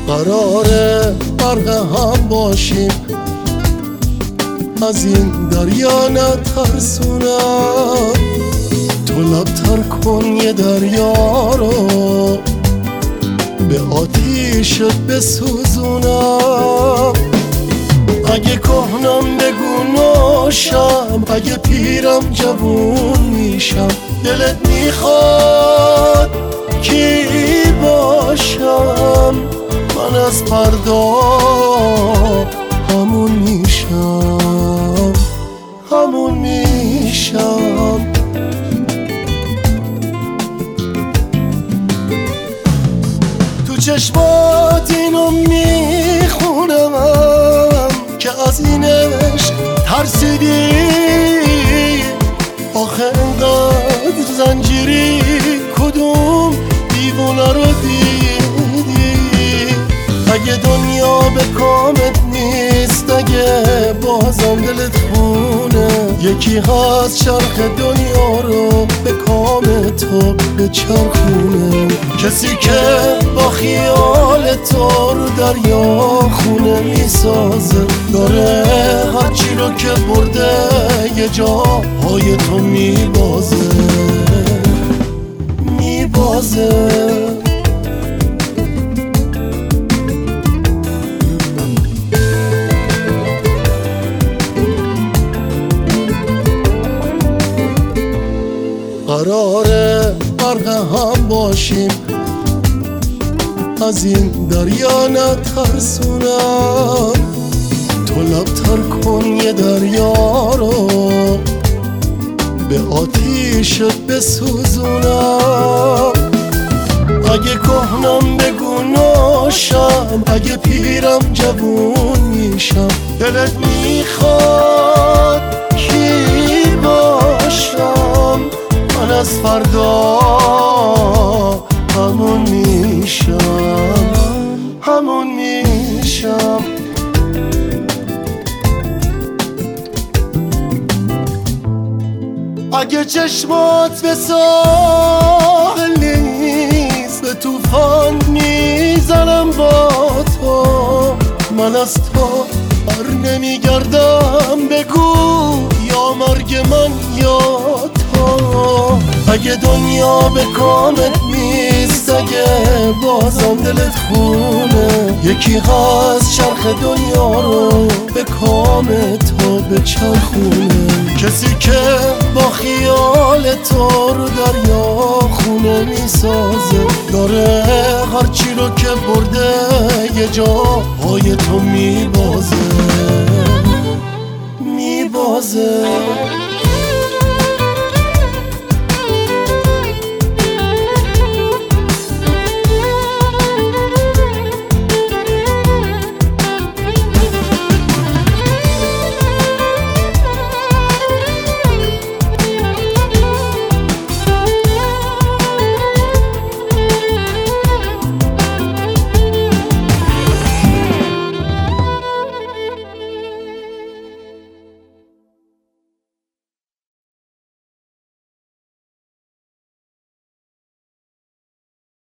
قراره غرق هم باشیم، از این دریا نترسونم. تو لبتر کن یه دریا رو، به آتیشت بسوزونم. اگه کهنم بگو نوشم، اگه پیرم جوون میشم. دلت میخواد کی باشم؟ من از فردا همون میشم، همون میشم. تو چشمات اینو میخونم که از این عشق ترسیدی. آخه انقدر زنجیری، کدوم دیوونه رو دیدی؟ اگه دنیا به کامت نیست، اگه بازم دلت خونه، یکی هست چرخ دنیا رو به کام تو بچرخونه. کسی که با خیال تو رو دریا خونه میسازه، داره هرچی رو که برده یه جاهای تو میبازه، میبازه. قراره غرق هم باشیم، از این دریا نترسونم. تو لبتر کن یه دریا رو، به آتیشت بسوزونم. اگه کهنم بگو نوشم، اگه پیرم جوون میشم. دلت میخواد کی باشم؟ من از فردا همون میشم، همون میشم. اگه چشمات به ساحل نیست، به طوفان میزنم با تو. من از تو بر نمیگردم، بگو یا مرگ من یا تو. اگه دنیا به کامت نیست، اگه بازم دلت خونه، یکی هست چرخ دنیا رو به کام تو بچرخونه. کسی که با خیال تو رو دریا خونه میسازه، داره هرچی رو که برده یه جاهای تو میبازه، میبازه.